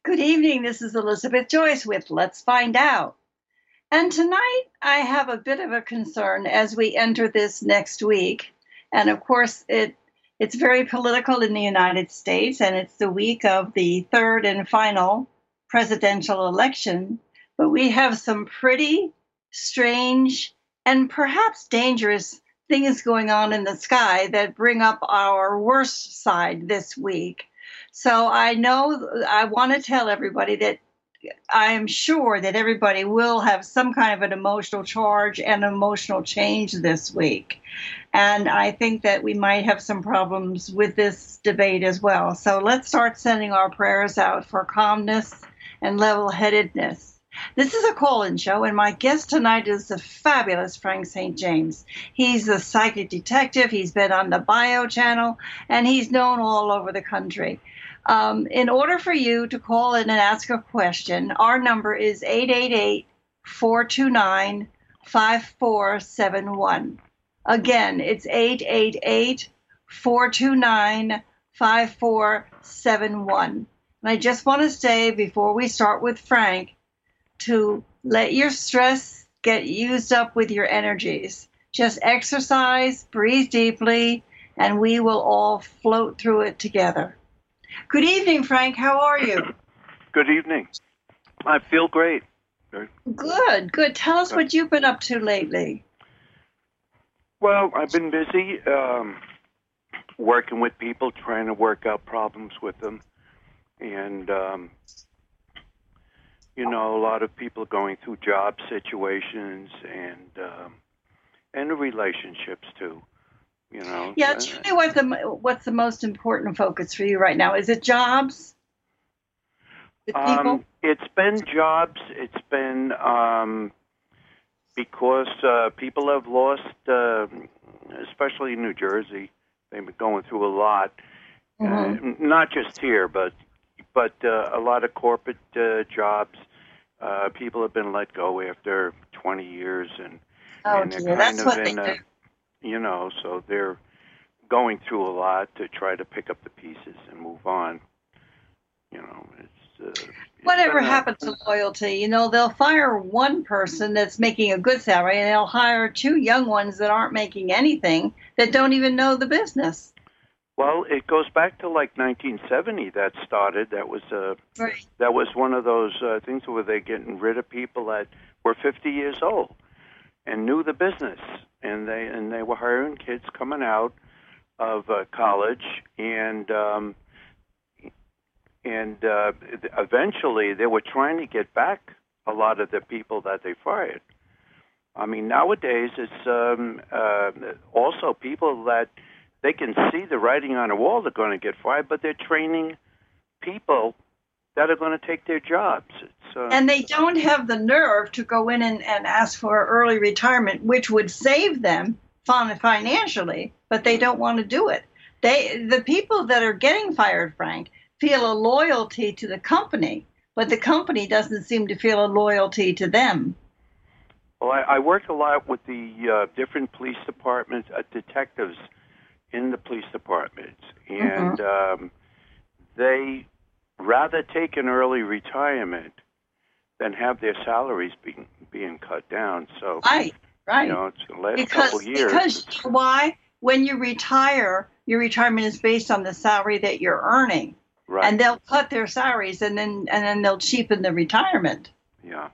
Good evening. This is Elizabeth Joyce with Let's Find Out. And tonight I have a bit of a concern as we enter this next week. And of course, it's very political in the United States, and it's the week of the third and final presidential election. But we have some pretty strange and perhaps dangerous things going on in the sky that bring up our worst side this week. So I want to tell everybody that I am sure that everybody will have some kind of an emotional charge and emotional change this week. And I think that we might have some problems with this debate as well. So let's start sending our prayers out for calmness and level headedness. This is a call-in show, and my guest tonight is the fabulous Frank St. James. He's a psychic detective. He's been on the Bio channel, and he's known all over the country. In order for you to call in and ask a question, our number is 888-429-5471. Again, it's 888-429-5471. And I just want to say before we start with Frank, to let your stress get used up with your energies. Just exercise, breathe deeply, and we will all float through it together. Good evening, Frank. How are you? Good evening. I feel great. Good. Tell us what you've been up to lately. Well, I've been busy working with people, trying to work out problems with them. And, a lot of people going through job situations and relationships, too. Yeah, tell me what's the most important focus for you right now? Is it jobs? People? It's been jobs. It's been because people have lost, especially in New Jersey. They've been going through a lot, not just here, but a lot of corporate jobs. People have been let go after 20 years, and dear, that's what they do. So they're going through a lot to try to pick up the pieces and move on. Whatever happened to loyalty? They'll fire one person that's making a good salary, and they'll hire two young ones that aren't making anything, that don't even know the business. Well, it goes back to like 1970 that started. That was right. That was one of those things where they're getting rid of people that were 50 years old and knew the business, and they were hiring kids coming out of college, and eventually they were trying to get back a lot of the people that they fired. I mean, nowadays it's also people that they can see the writing on the wall they're going to get fired, but they're training people that are going to take their jobs. And they don't have the nerve to go in and ask for early retirement, which would save them financially, but they don't want to do it. The people that are getting fired, Frank, feel a loyalty to the company, but the company doesn't seem to feel a loyalty to them. Well, I work a lot with the different police departments, detectives in the police departments, and they rather take an early retirement than have their salaries being cut down. So, right. It's the last couple of years. Because why? When you retire, your retirement is based on the salary that you're earning, right? And they'll cut their salaries, and then they'll cheapen the retirement. Yeah.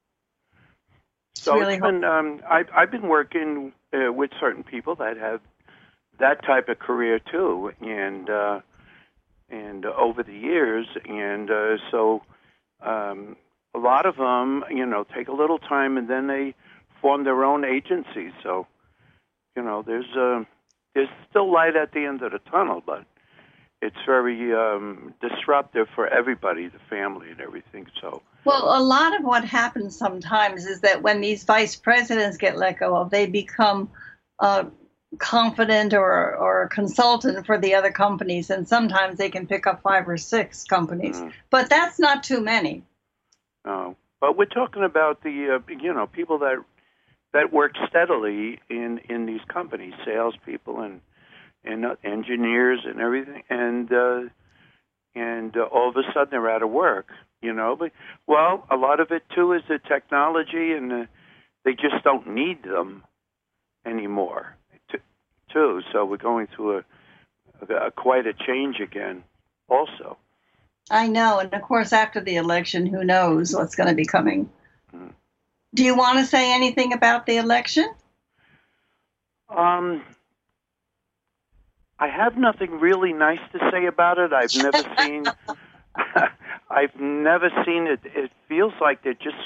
So really I've been working with certain people that have that type of career too, and over the years, and so a lot of them, take a little time, and then they form their own agencies. So, there's still light at the end of the tunnel, but it's very disruptive for everybody, the family and everything. So. Well, a lot of what happens sometimes is that when these vice presidents get let go of, they become confident or a consultant for the other companies, and sometimes they can pick up 5 or 6 companies. But that's not too many. No, but we're talking about the people that work steadily in these companies, salespeople and engineers and everything, and and all of a sudden they're out of work. But well, a lot of it too is the technology, and they just don't need them anymore. Too. So we're going through quite a change again. Also, I know, and of course, after the election, who knows what's going to be coming. Mm. Do you want to say anything about the election? I have nothing really nice to say about it. I've never seen. I've never seen it. It feels like they're just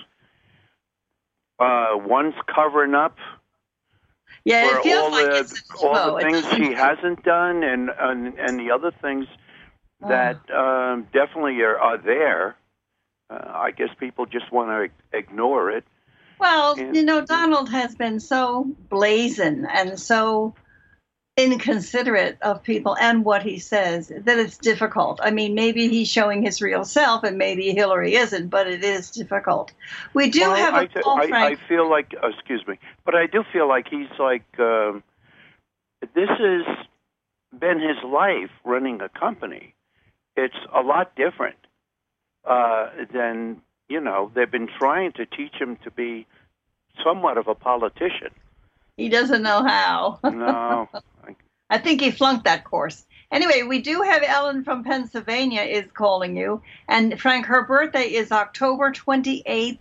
one's covering up. Yeah, for it feels all like the it's all the things she hasn't done, and the other things that definitely are there. I guess people just want to ignore it. Well, Donald has been so brazen and so inconsiderate of people and what he says that it's difficult. I mean, maybe he's showing his real self and maybe Hillary isn't, but it is difficult. We do have a call, Frank. I feel like, excuse me, but I do feel like he's like, this has been his life running a company. It's a lot different than, they've been trying to teach him to be somewhat of a politician. He doesn't know how. No. I think he flunked that course. Anyway, we do have Ellen from Pennsylvania is calling you. And Frank, her birthday is October 28th,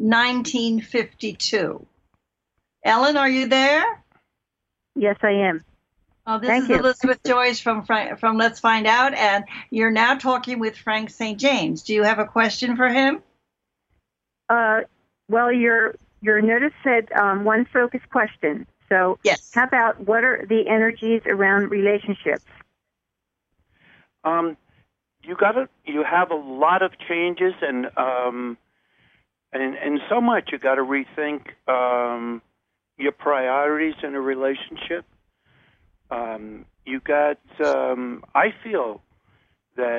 1952. Ellen, are you there? Yes, I am. Oh, this is Elizabeth Joyce from Let's Find Out, and you're now talking with Frank St. James. Do you have a question for him? Well, your notice said one focused question. So yes. How about what are the energies around relationships? You have a lot of changes, and so much you got to rethink your priorities in a relationship. You got. I feel that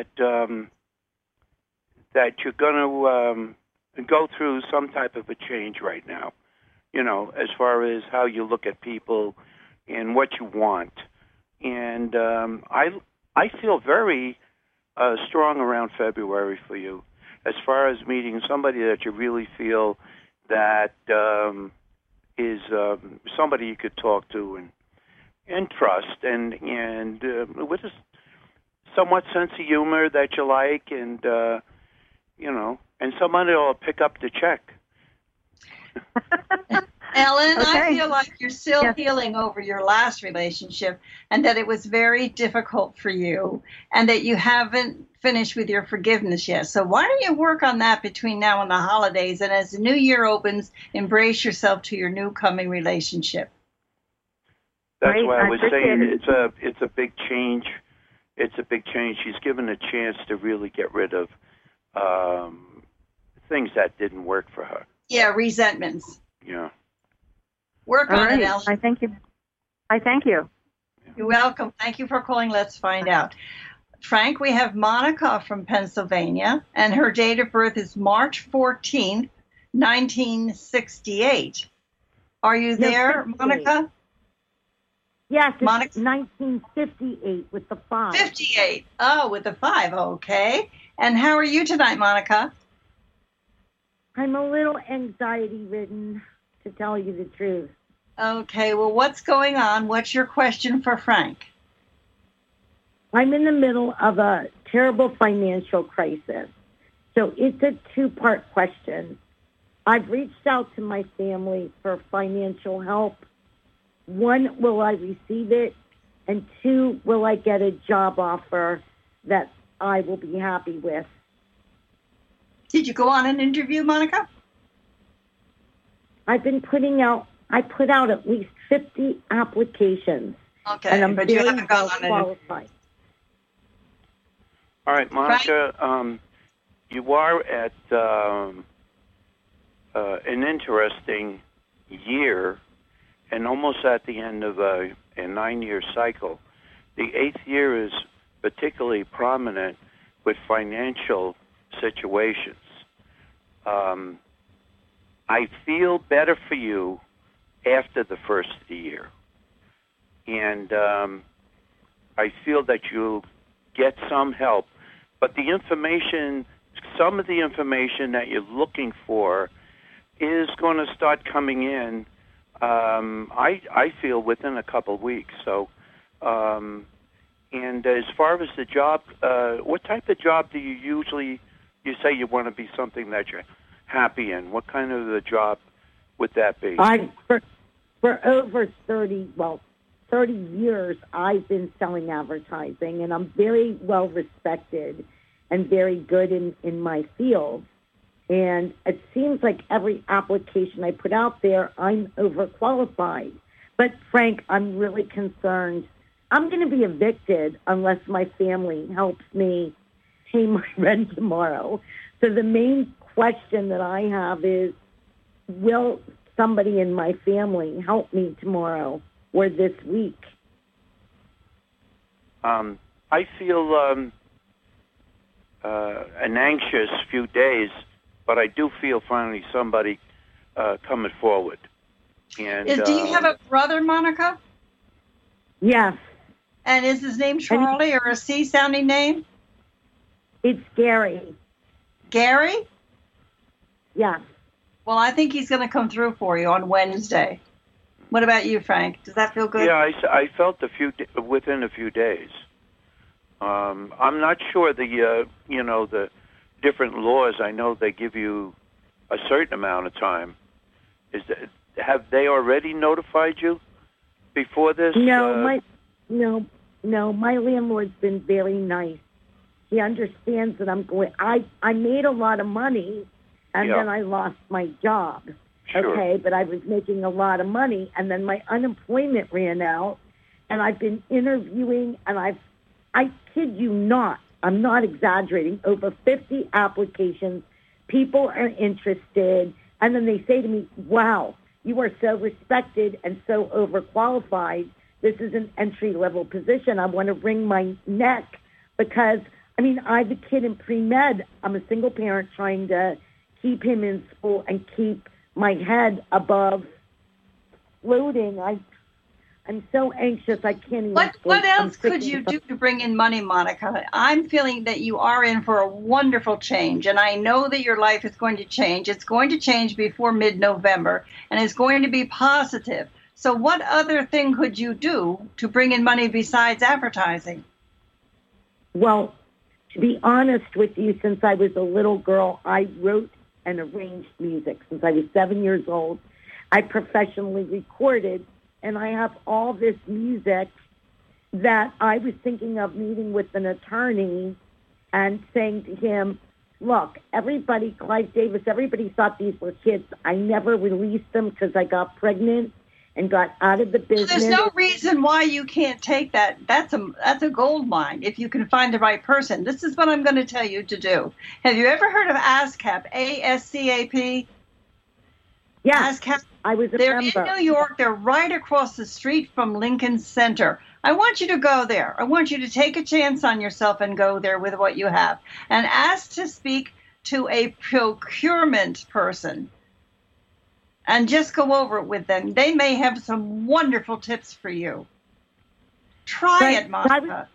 that you're going to go through some type of a change right now. As far as how you look at people and what you want. And I feel very strong around February for you, as far as meeting somebody that you really feel that is somebody you could talk to and trust, and with a somewhat sense of humor that you like, and and somebody will pick up the check. Ellen, okay. I feel like you're still healing over your last relationship, and that it was very difficult for you, and that you haven't finished with your forgiveness yet. So why don't you work on that between now and the holidays, and as the new year opens, embrace yourself to your new coming relationship. That's why I was saying it's a big change. It's a big change. She's given a chance to really get rid of things that didn't work for her. Yeah, resentments. Yeah. Work on it, Ellen. I thank you. You're welcome. Thank you for calling. Let's find out. Frank, we have Monica from Pennsylvania, and her date of birth is March 14th, 1968. Are you there, Monica? Yes, it's Monica? 1958 with the 5. 58. Oh, with the 5. Okay. And how are you tonight, Monica? I'm a little anxiety-ridden, to tell you the truth. Okay, well, what's going on? What's your question for Frank? I'm in the middle of a terrible financial crisis. So it's a two-part question. I've reached out to my family for financial help. 1, will I receive it? And 2, will I get a job offer that I will be happy with? Did you go on an interview, Monica? I put out at least 50 applications. Okay, and I'm but you haven't gone on qualified. All right, Monica, you are at an interesting year and almost at the end of a 9-year cycle. The 8th year is particularly prominent with financial situations. I feel better for you after the first year. And I feel that you'll get some help but the information, some of the information that you're looking for, is going to start coming in. I feel within a couple of weeks. So, and as far as the job, what type of job do you usually? You say you want to be something that you're happy in. What kind of a job would that be? For over 30 years, I've been selling advertising, and I'm very well respected and very good in my field. And it seems like every application I put out there, I'm overqualified. But Frank, I'm really concerned. I'm going to be evicted unless my family helps me pay my rent tomorrow. So the main question that I have is, will somebody in my family help me tomorrow or this week? I feel an anxious few days, but I do feel finally somebody coming forward. And Do you have a brother, Monica? Yes. And is his name Charlie or a C-sounding name? It's Gary. Gary? Yes. Well, I think he's going to come through for you on Wednesday. What about you, Frank? Does that feel good? Yeah, I felt within a few days. I'm not sure the different laws. I know they give you a certain amount of time. Have they already notified you before this? No, my landlord's been very nice. He understands that I'm going. I made a lot of money, and then I lost my job. Sure. Okay, but I was making a lot of money, and then my unemployment ran out, and I've been interviewing, and I kid you not, I'm not exaggerating, over 50 applications. People are interested, and then they say to me, wow, you are so respected and so overqualified. This is an entry-level position. I want to wring my neck because, I have a kid in pre-med. I'm a single parent trying to keep him in school and keep my head above floating. I'm so anxious. I can't even. What else could you do to bring in money, Monica? I'm feeling that you are in for a wonderful change, and I know that your life is going to change. It's going to change before mid-November, and it's going to be positive. So what other thing could you do to bring in money besides advertising? Well, to be honest with you, since I was a little girl, I wrote and arranged music. Since I was 7 years old, I professionally recorded, and I have all this music that I was thinking of meeting with an attorney and saying to him, look, everybody, Clive Davis, everybody thought these were kids. I never released them because I got pregnant and got out of the business. There's no reason why you can't take that. That's a gold mine if you can find the right person. This is what I'm going to tell you to do. Have you ever heard of ASCAP? ASCAP? Yeah, ASCAP. I was a They're member. in New York. They're right across the street from Lincoln Center. I want you to go there. I want you to take a chance on yourself and go there with what you have. And ask to speak to a procurement person. And just go over it with them. They may have some wonderful tips for you. Try it, Monica.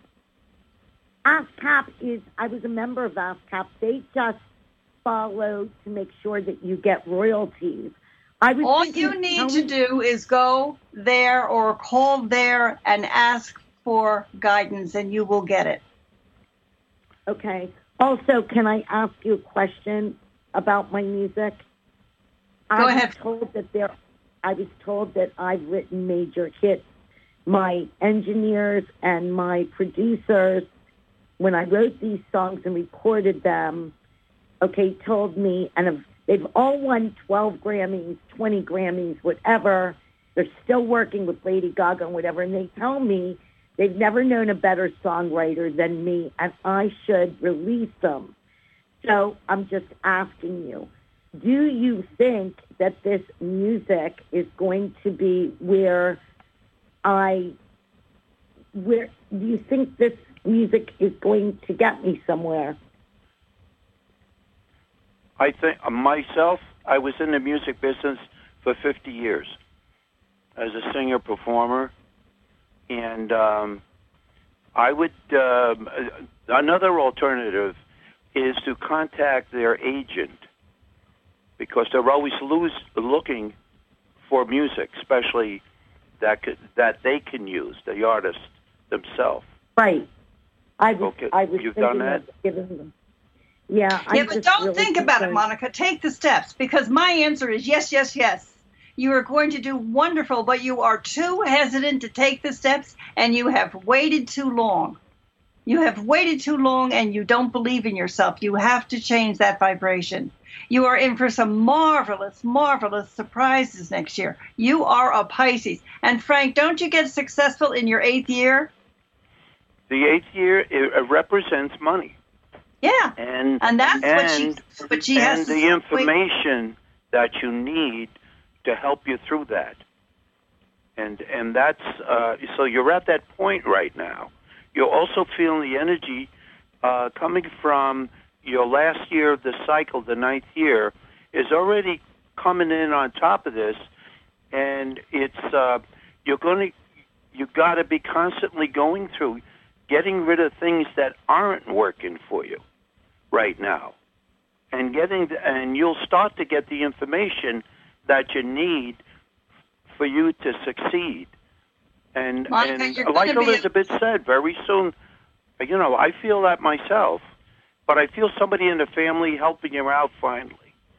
ASCAP I was a member of ASCAP. They just follow to make sure that you get royalties. All you need to do is go there or call there and ask for guidance, and you will get it. Okay. Also, can I ask you a question about my music? Go ahead. I was told that I've written major hits. My engineers and my producers, when I wrote these songs and recorded them, told me, and they've all won 12 Grammys, 20 Grammys, whatever. They're still working with Lady Gaga and whatever, and they tell me they've never known a better songwriter than me, and I should release them. So I'm just asking you, do you think that this music is going to be where do you think this music is going to get me somewhere? I think myself, I was in the music business for 50 years as a singer-performer, and I would. Another alternative is to contact their agent, because they're always looking for music, especially that they can use, the artist themselves. Right. I was You've thinking done that? of giving them. Yeah. Yeah, but don't think about it, Monica. Take the steps, because my answer is yes, yes, yes. You are going to do wonderful, but you are too hesitant to take the steps, and you have waited too long. You have waited too long, and you don't believe in yourself. You have to change that vibration. You are in for some marvelous, marvelous surprises next year. You are a Pisces. And Frank, don't you get successful in your 8th year? The 8th year, it represents money. Yeah, and that's what she has. And the information that you need to help you through that, and that's so you're at that point right now. You're also feeling the energy coming from your last year of the cycle. The 9th year is already coming in on top of this, and it's you got to be constantly going through, getting rid of things that aren't working for you right now, and you'll start to get the information that you need for you to succeed. And Monica, like Elizabeth said, very soon, I feel that myself, but I feel somebody in the family helping you out finally.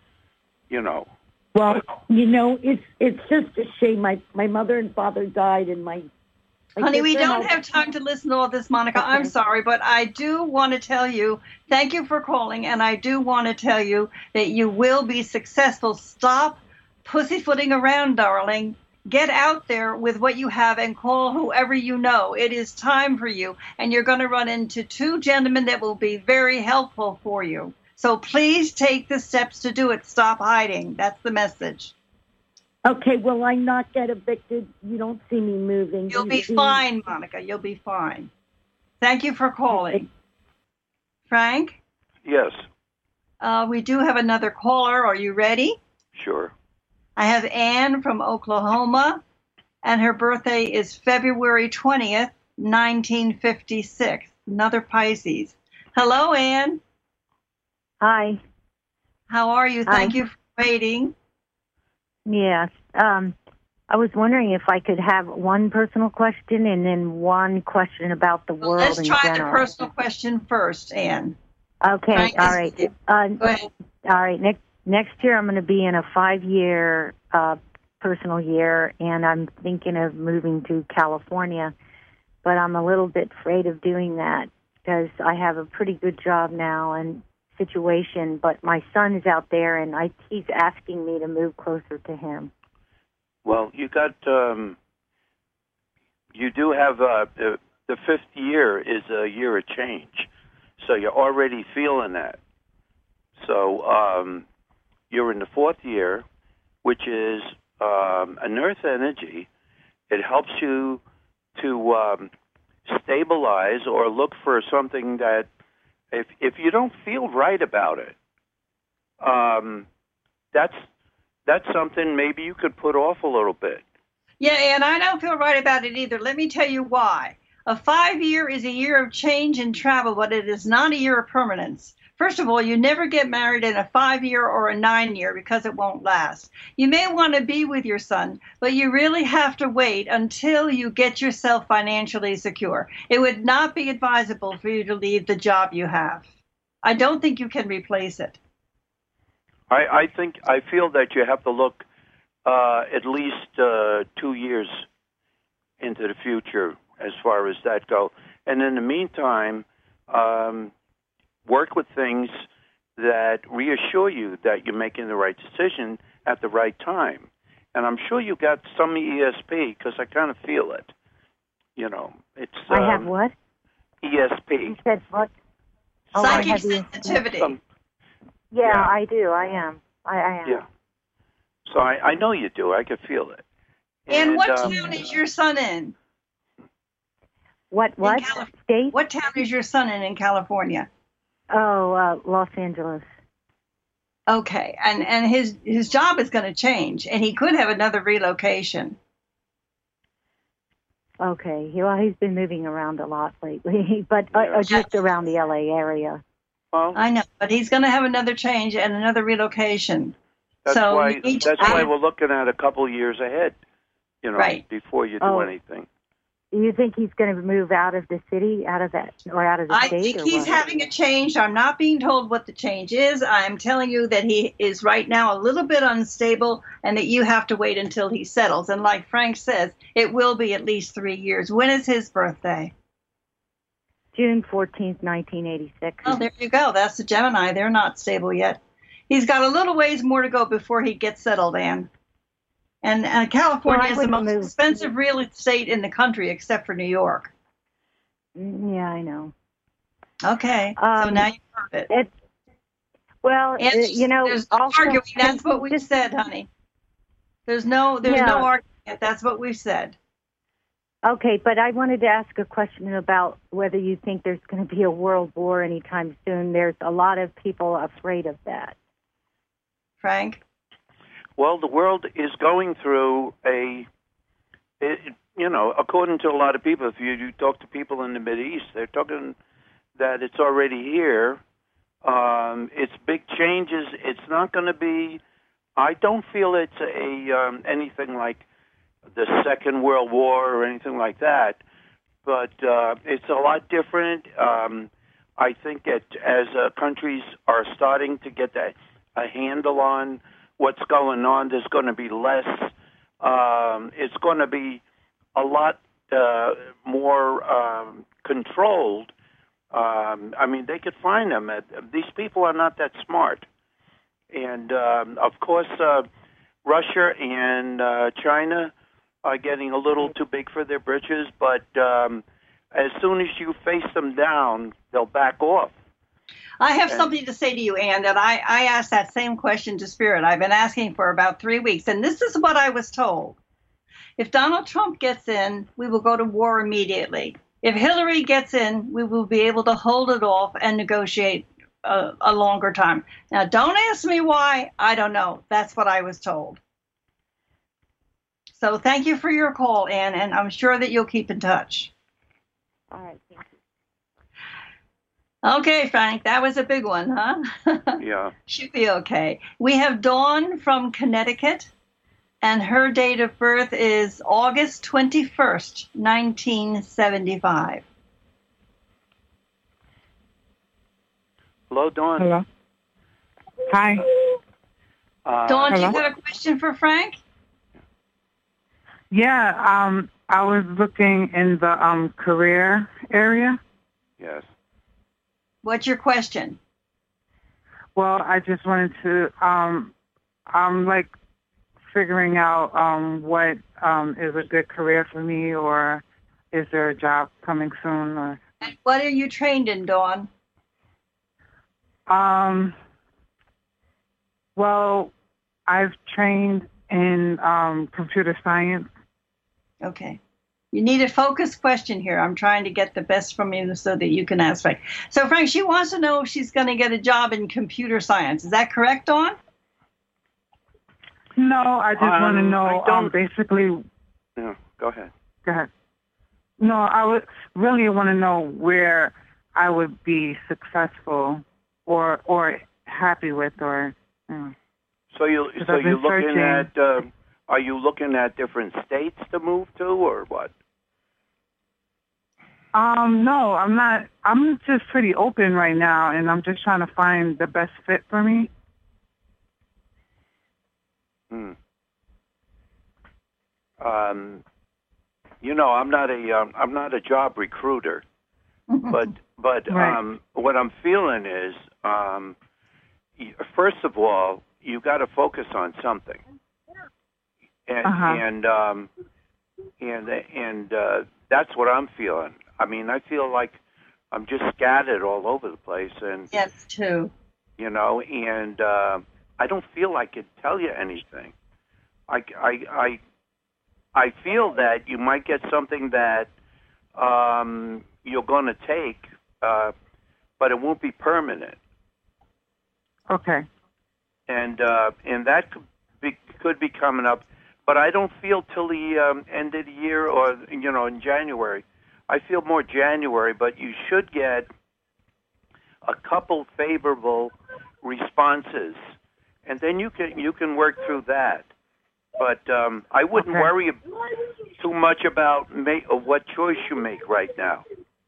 Well, it's just a shame. My mother and father died, and honey, we don't have time to listen to all this, Monica. Okay. I'm sorry, but I do want to tell you, thank you for calling, and I do want to tell you that you will be successful. Stop pussyfooting around, darling. Get out there with what you have and call whoever you know. It is time for you, and you're going to run into 2 gentlemen that will be very helpful for you. So please take the steps to do it. Stop hiding. That's the message. Okay, will I not get evicted? You don't see me moving. You'll be fine, Monica. You'll be fine. Thank you for calling. Frank? Yes. We do have another caller. Are you ready? Sure. I have Ann from Oklahoma, and her birthday is February 20th, 1956. Another Pisces. Hello, Ann. Hi. How are you? Thank you for waiting. Yes. I was wondering if I could have one personal question and then one question about the world in general. Let's try the personal question first, Ann. Okay. Frank, all right. Go ahead. All right. Next year, I'm going to be in a 5-year personal year, and I'm thinking of moving to California. But I'm a little bit afraid of doing that because I have a pretty good job now and situation, but my son is out there, and he's asking me to move closer to him. Well, you do have the 5th year is a year of change, so you're already feeling that. So you're in the 4th year, which is an earth energy. It helps you to stabilize or look for something that if you don't feel right about it, that's something maybe you could put off a little bit. Yeah, and I don't feel right about it either. Let me tell you why. A 5-year is a year of change and travel, but it is not a year of permanence. First of all, you never get married in a 5-year or a 9-year because it won't last. You may want to be with your son, but you really have to wait until you get yourself financially secure. It would not be advisable for you to leave the job you have. I don't think you can replace it. I feel that you have to look at least 2 years into the future as far as that go. And in the meantime, work with things that reassure you that you're making the right decision at the right time. And I'm sure you got some ESP because I kind of feel it. It's I have what? ESP. You said what? Psychic sensitivity. Yeah, I do. I am. I am. Yeah. So I know you do. I can feel it. And what town is your son in? What state? What town is your son in California? Oh, Los Angeles. Okay, and his job is going to change, and he could have another relocation. Okay. Well, he's been moving around a lot lately, but just around the LA area. Well, I know, but he's going to have another change and another relocation. that's So why you need to that's why we're looking at a couple years ahead, Right. before you do anything. You think he's going to move out of the city, out of the I state, think or he's what? having a change. I'm not being told what the change is. I'm telling you that he is right now a little bit unstable and that you have to wait until he settles. And like Frank says, it will be at least 3 years. When is his birthday? June 14th, 1986. Oh, there you go. That's the Gemini. They're not stable yet. He's got a little ways more to go before he gets settled, Anne. And California is the most expensive real estate in the country, except for New York. Yeah, I know. Okay, so now you've heard it. There's no arguing. That's what we've said, honey. There's no arguing. That's what we've said. Okay, but I wanted to ask a question about whether you think there's going to be a world war anytime soon. There's a lot of people afraid of that. Frank? Well, the world is going through according to a lot of people, if you talk to people in the Mideast, they're talking that it's already here. It's big changes. It's not going to be, I don't feel it's anything like the Second World War or anything like that, but it's a lot different. I think as countries are starting to get a handle on what's going on, there's going to be less. It's going to be a lot more controlled. I mean, they could find them. These people are not that smart. And, of course, Russia and China are getting a little too big for their britches, but as soon as you face them down, they'll back off. I have something to say to you, Ann, that I asked that same question to Spirit. I've been asking for about 3 weeks, and this is what I was told. If Donald Trump gets in, we will go to war immediately. If Hillary gets in, we will be able to hold it off and negotiate a longer time. Now, don't ask me why. I don't know. That's what I was told. So thank you for your call, Ann, and I'm sure that you'll keep in touch. All right, thank you. Okay, Frank, that was a big one, huh? Yeah. Should be okay. We have Dawn from Connecticut, and her date of birth is August 21st, 1975. Hello, Dawn. Hello. Hi. Dawn, hello? you got a question for Frank? Yeah, I was looking in the career area. Yes. What's your question? Well, I just wanted to, I'm like figuring out what is a good career for me, or is there a job coming soon? Or And what are you trained in, Dawn? Well, I've trained in computer science. Okay. You need a focused question here. I'm trying to get the best from you so that you can ask Frank. So, Frank, she wants to know if she's going to get a job in computer science. Is that correct, Dawn? No, I just want to know, basically... Yeah, go ahead. Go ahead. No, I would really want to know where I would be successful or happy with, or... So you're looking at... are you looking at different states to move to, or what? No, I'm not. I'm just pretty open right now, and I'm just trying to find the best fit for me. I'm not a job recruiter, but right. What I'm feeling is, first of all, you got to focus on something. And that's what I'm feeling. I mean, I feel like I'm just scattered all over the place, and yes, too. And I don't feel I could tell you anything. I feel that you might get something that you're going to take, but it won't be permanent. Okay. And that could be coming up. but I don't feel till the end of the year or in January. I feel more January, but you should get a couple favorable responses, and then you can work through that. But I wouldn't worry too much about what choice you make right now.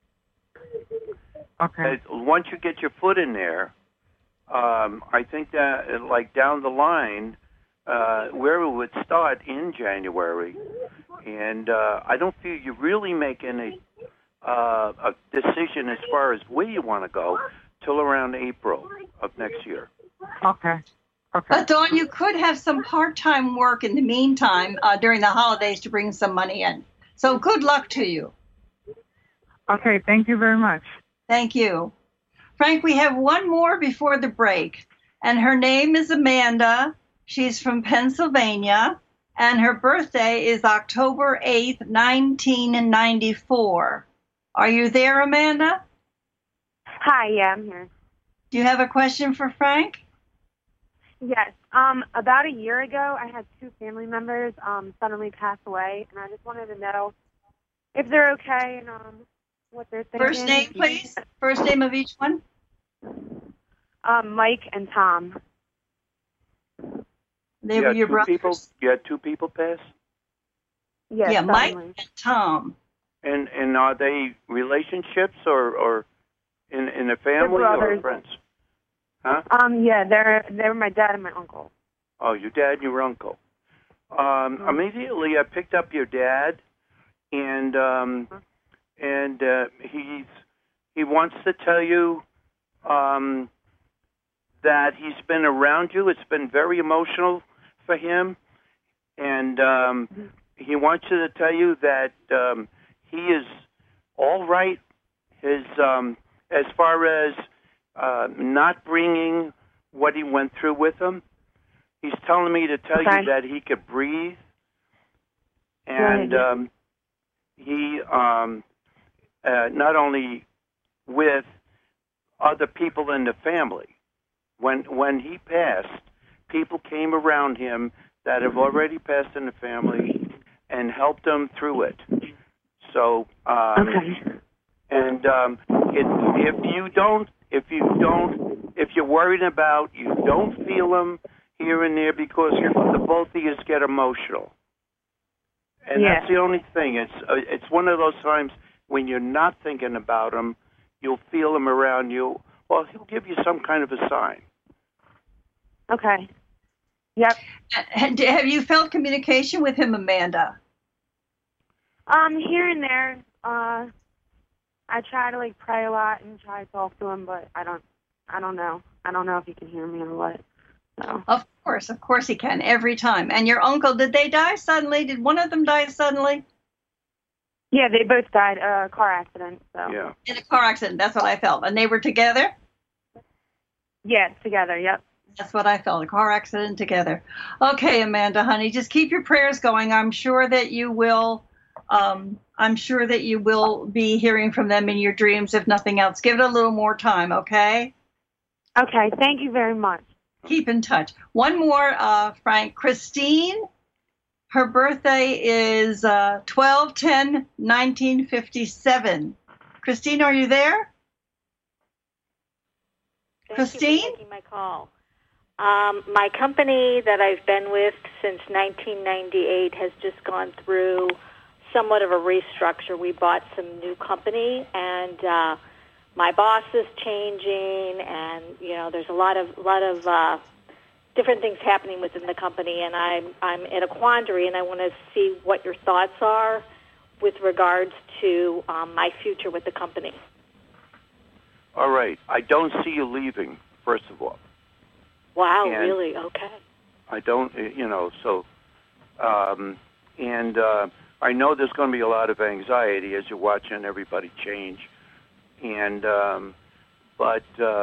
Okay. Once you get your foot in there, I think that like down the line, where it would start in January, and I don't feel you really making a decision as far as where you want to go till around April of next year. Okay. But Dawn, you could have some part-time work in the meantime during the holidays to bring some money in. So good luck to you. Okay, thank you very much. Thank you. Frank, we have one more before the break, and her name is Amanda. She's from Pennsylvania, and her birthday is October 8th, 1994. Are you there, Amanda? Hi, yeah, I'm here. Do you have a question for Frank? Yes. About a year ago, I had two family members suddenly pass away, and I just wanted to know if they're okay and what they're thinking. First name, please. First name of each one. Mike and Tom. They were your brothers? You had two people pass? Yes, yeah, Mike suddenly. and Tom. And are they relationships or in a family or friends? Huh? Yeah, they were my dad and my uncle. Oh, your dad and your uncle. Immediately, I picked up your dad, and he wants to tell you that he's been around you. It's been very emotional for him, and he wants you to tell you that he is all right. As far as not bringing what he went through with him, he's telling me to tell you that he could breathe, and he not only with other people in the family. When he passed, people came around him that have already passed in the family and helped him through it. So, and if you're worried about, you don't feel him here and there because the both of you get emotional, and that's the only thing. It's one of those times when you're not thinking about him, you'll feel him around you. Well, he'll give you some kind of a sign. Okay. Yep. And have you felt communication with him, Amanda? Here and there. I try to pray a lot and try to talk to him, but I don't know. I don't know if he can hear me or what. So. Of course he can every time. And your uncle, did they die suddenly? Did one of them die suddenly? Yeah, they both died car accident. So. Yeah. In a car accident, that's what I felt. And they were together? Yeah, together, yep. That's what I felt, a car accident together. Okay, Amanda, honey, just keep your prayers going. I'm sure that you will be hearing from them in your dreams, if nothing else. Give it a little more time, okay? Okay, thank you very much. Keep in touch. One more, Frank. Christine, her birthday is 12/10/1957. Christine, are you there? Christine? Thank you for taking my call. My company that I've been with since 1998 has just gone through somewhat of a restructure. We bought some new company, and my boss is changing, and there's a lot of different things happening within the company, and I'm in a quandary, and I want to see what your thoughts are with regards to my future with the company. All right. I don't see you leaving, first of all. Wow, really? Okay. I don't, so, I know there's going to be a lot of anxiety as you're watching everybody change. And, but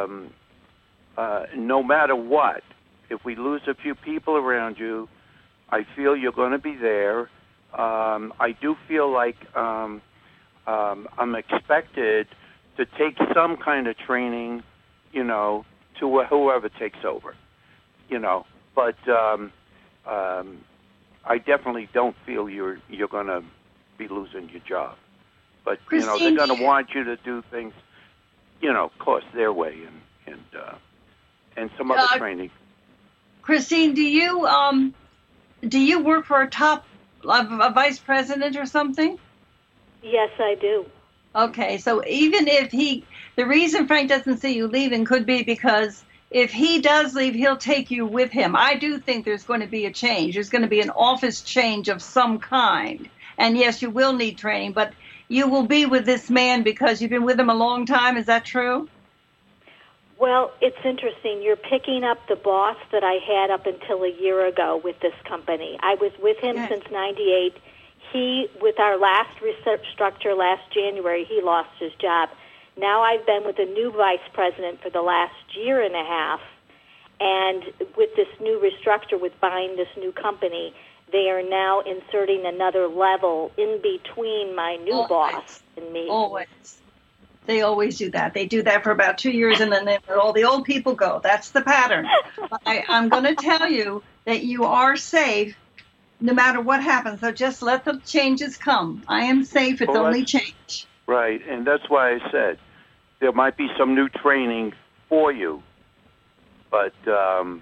no matter what, if we lose a few people around you, I feel you're going to be there. I do feel like I'm expected to take some kind of training, to whoever takes over, but I definitely don't feel you're going to be losing your job. But Christine, they're going to want you to do things, of course, their way, and some other training. Christine, do you work for a vice president or something? Yes, I do. Okay, so even if the reason Frank doesn't see you leaving could be because if he does leave, he'll take you with him. I do think there's going to be a change. There's going to be an office change of some kind. And yes, you will need training, but you will be with this man because you've been with him a long time. Is that true? Well, it's interesting. You're picking up the boss that I had up until a year ago with this company. I was with him since '98. With our last restructure last January, he lost his job. Now I've been with a new vice president for the last year and a half, and with this new restructure, with buying this new company, they are now inserting another level in between my new boss and me. Always. They always do that. They do that for about 2 years, and then all the old people go. That's the pattern. I'm going to tell you that you are safe no matter what happens. So just let the changes come. I am safe. It's only change. Right, and that's why I said there might be some new training for you, but the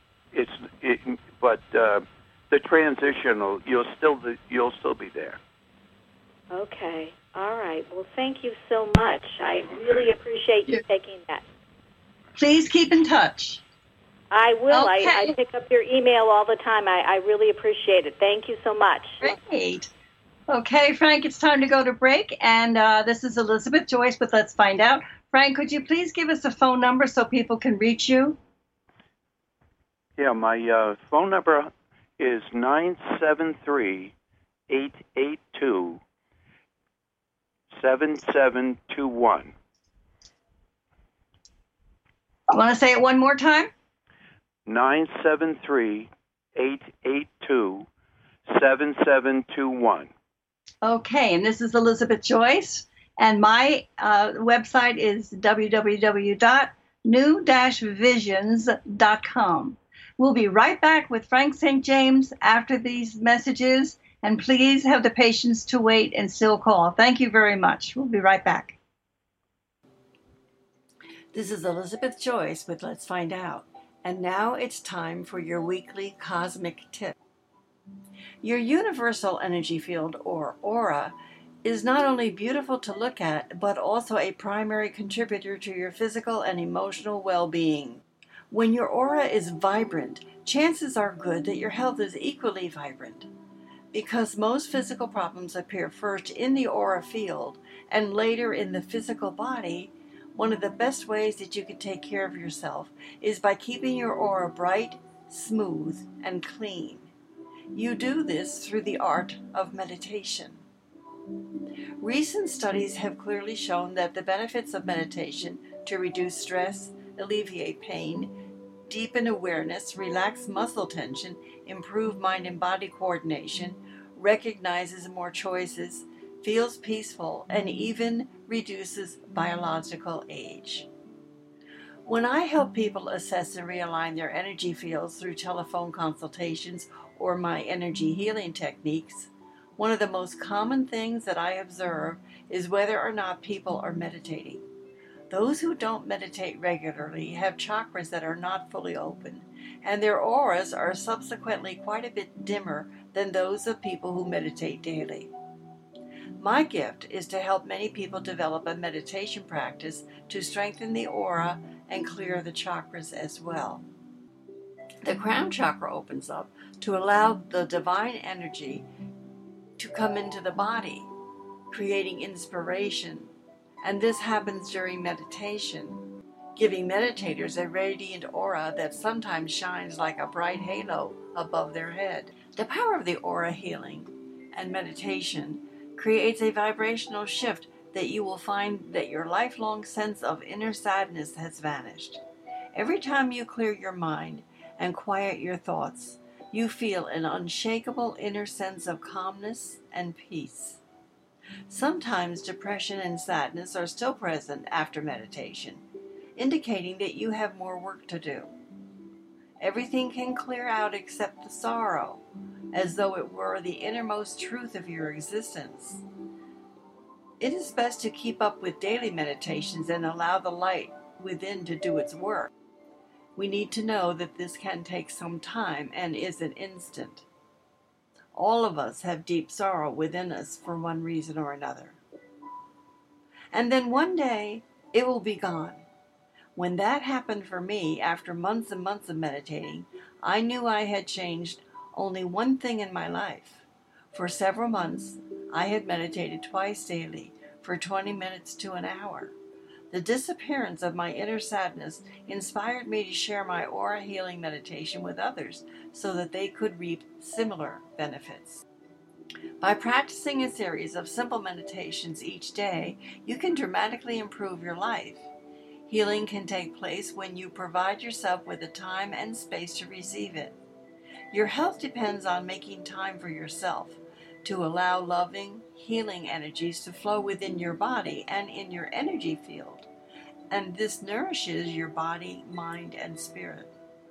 transitional, you'll still be there. Okay. All right. Well, thank you so much. I really appreciate you taking that. Please keep in touch. I will. Okay. I pick up your email all the time. I really appreciate it. Thank you so much. Great. Okay, Frank, it's time to go to break. And this is Elizabeth Joyce with Let's Find Out. Frank, could you please give us a phone number so people can reach you? Yeah, my phone number is 973-882-7721. I want to say it one more time. 973-882-7721. Okay, and this is Elizabeth Joyce, and my website is www.new-visions.com. We'll be right back with Frank St. James after these messages, and please have the patience to wait and still call. Thank you very much. We'll be right back. This is Elizabeth Joyce with Let's Find Out, and now it's time for your weekly cosmic tip. Your universal energy field, or aura, is not only beautiful to look at, but also a primary contributor to your physical and emotional well-being. When your aura is vibrant, chances are good that your health is equally vibrant. Because most physical problems appear first in the aura field and later in the physical body, one of the best ways that you can take care of yourself is by keeping your aura bright, smooth, and clean. You do this through the art of meditation. Recent studies have clearly shown that the benefits of meditation to reduce stress, alleviate pain, deepen awareness, relax muscle tension, improve mind and body coordination, recognizes more choices, feels peaceful, and even reduces biological age. When I help people assess and realign their energy fields through telephone consultations or my energy healing techniques, one of the most common things that I observe is whether or not people are meditating. Those who don't meditate regularly have chakras that are not fully open, and their auras are subsequently quite a bit dimmer than those of people who meditate daily. My gift is to help many people develop a meditation practice to strengthen the aura and clear the chakras as well. The crown chakra opens up to allow the divine energy to come into the body, creating inspiration, and this happens during meditation, giving meditators a radiant aura that sometimes shines like a bright halo above their head. The power of the aura healing and meditation creates a vibrational shift that you will find that your lifelong sense of inner sadness has vanished. Every time you clear your mind and quiet your thoughts, you feel an unshakable inner sense of calmness and peace. Sometimes depression and sadness are still present after meditation, indicating that you have more work to do. Everything can clear out except the sorrow, as though it were the innermost truth of your existence. It is best to keep up with daily meditations and allow the light within to do its work. We need to know that this can take some time and isn't instant. All of us have deep sorrow within us for one reason or another. And then one day, it will be gone. When that happened for me, after months and months of meditating, I knew I had changed only one thing in my life. For several months, I had meditated twice daily for 20 minutes to an hour. The disappearance of my inner sadness inspired me to share my aura healing meditation with others so that they could reap similar benefits. By practicing a series of simple meditations each day, you can dramatically improve your life. Healing can take place when you provide yourself with the time and space to receive it. Your health depends on making time for yourself, to allow loving, healing energies to flow within your body and in your energy field. And this nourishes your body, mind, and spirit.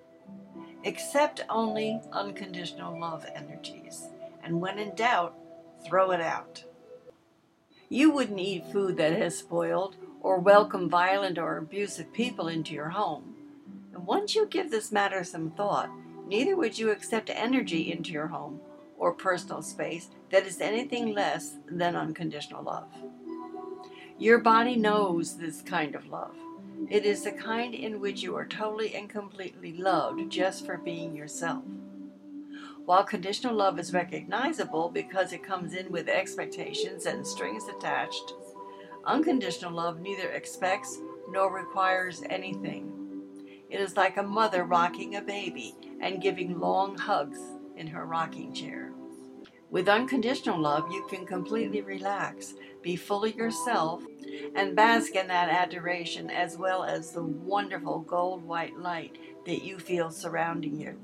Accept only unconditional love energies, and when in doubt, throw it out. You wouldn't eat food that has spoiled or welcome violent or abusive people into your home. And once you give this matter some thought, neither would you accept energy into your home or personal space that is anything less than unconditional love. Your body knows this kind of love. It is the kind in which you are totally and completely loved just for being yourself. While conditional love is recognizable because it comes in with expectations and strings attached, unconditional love neither expects nor requires anything. It is like a mother rocking a baby and giving long hugs in her rocking chair. With unconditional love, you can completely relax, be fully yourself, and bask in that adoration as well as the wonderful gold-white light that you feel surrounding you.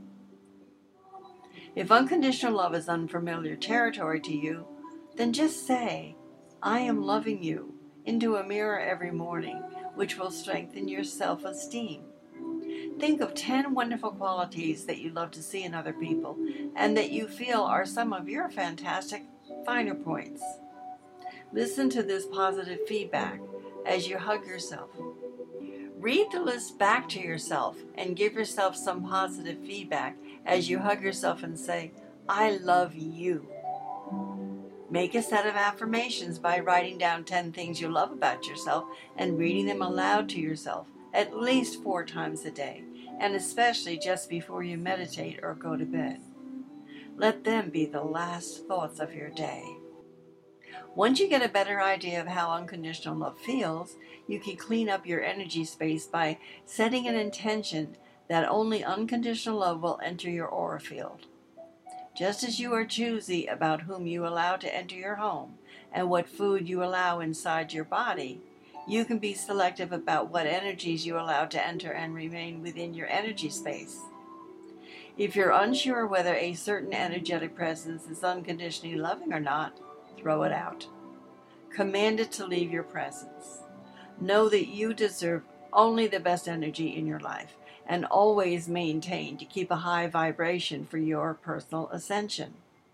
If unconditional love is unfamiliar territory to you, then just say, "I am loving you," into a mirror every morning, which will strengthen your self-esteem. Think of 10 wonderful qualities that you love to see in other people and that you feel are some of your fantastic finer points. Listen to this positive feedback as you hug yourself. Read the list back to yourself and give yourself some positive feedback as you hug yourself and say, "I love you." Make a set of affirmations by writing down 10 things you love about yourself and reading them aloud to yourself at least 4 times a day, and especially just before you meditate or go to bed. Let them be the last thoughts of your day. Once you get a better idea of how unconditional love feels, you can clean up your energy space by setting an intention that only unconditional love will enter your aura field. Just as you are choosy about whom you allow to enter your home and what food you allow inside your body, you can be selective about what energies you allow to enter and remain within your energy space. If you're unsure whether a certain energetic presence is unconditionally loving or not, throw it out. Command it to leave your presence. Know that you deserve only the best energy in your life, and always maintain to keep a high vibration for your personal ascension.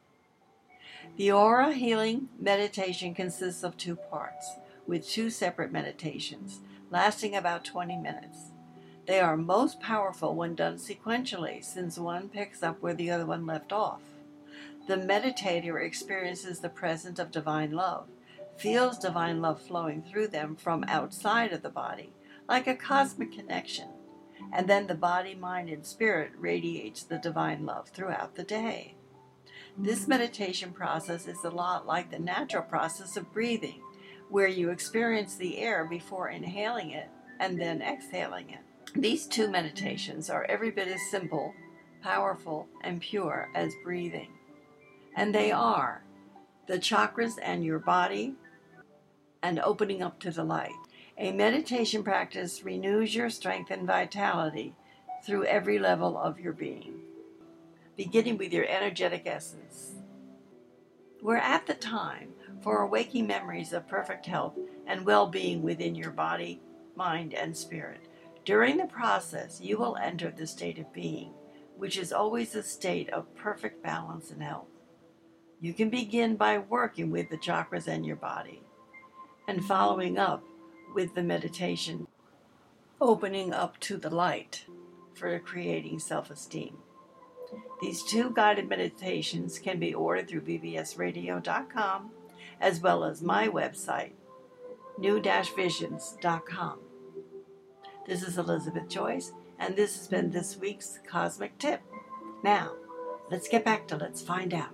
The aura healing meditation consists of 2 parts, with 2 separate meditations, lasting about 20 minutes. They are most powerful when done sequentially, since one picks up where the other one left off. The meditator experiences the presence of divine love, feels divine love flowing through them from outside of the body, like a cosmic connection, and then the body, mind, and spirit radiates the divine love throughout the day. This meditation process is a lot like the natural process of breathing, where you experience the air before inhaling it and then exhaling it. These 2 meditations are every bit as simple, powerful, and pure as breathing. And they are the chakras and your body and opening up to the light. A meditation practice renews your strength and vitality through every level of your being, beginning with your energetic essence. We're at the time for awakening memories of perfect health and well-being within your body, mind, and spirit. During the process, you will enter the state of being, which is always a state of perfect balance and health. You can begin by working with the chakras in your body and following up with the meditation, opening up to the light for creating self-esteem. These 2 guided meditations can be ordered through bbsradio.com as well as my website, new-visions.com. This is Elizabeth Joyce, and this has been this week's Cosmic Tip. Now, let's get back to Let's Find Out.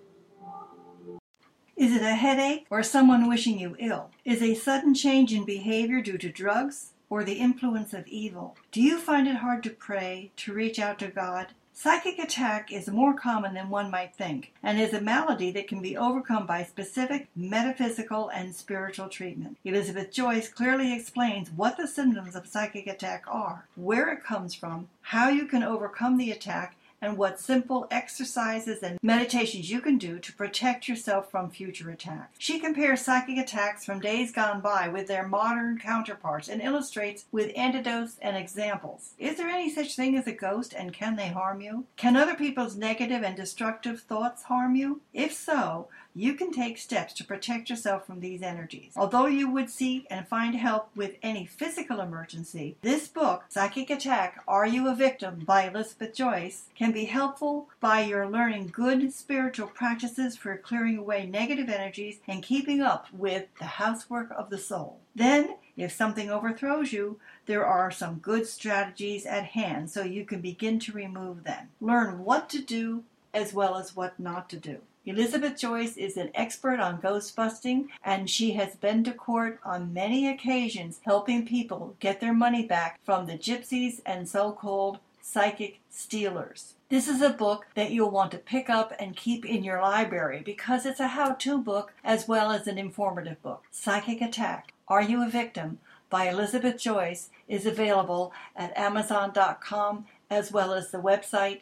Is it a headache or someone wishing you ill? Is a sudden change in behavior due to drugs or the influence of evil? Do you find it hard to pray, to reach out to God? Psychic attack is more common than one might think, and is a malady that can be overcome by specific metaphysical and spiritual treatment. Elizabeth Joyce clearly explains what the symptoms of psychic attack are, where it comes from, how you can overcome the attack, and what simple exercises and meditations you can do to protect yourself from future attacks. She compares psychic attacks from days gone by with their modern counterparts and illustrates with anecdotes and examples. Is there any such thing as a ghost, and can they harm you? Can other people's negative and destructive thoughts harm you? If so, you can take steps to protect yourself from these energies. Although you would seek and find help with any physical emergency, this book, Psychic Attack, Are You a Victim? By Elizabeth Joyce, can be helpful by your learning good spiritual practices for clearing away negative energies and keeping up with the housework of the soul. Then, if something overthrows you, there are some good strategies at hand so you can begin to remove them. Learn what to do as well as what not to do. Elizabeth Joyce is an expert on ghost busting, and she has been to court on many occasions helping people get their money back from the gypsies and so-called psychic stealers. This is a book that you'll want to pick up and keep in your library because it's a how-to book as well as an informative book. Psychic Attack, Are You a Victim? By Elizabeth Joyce is available at Amazon.com as well as the website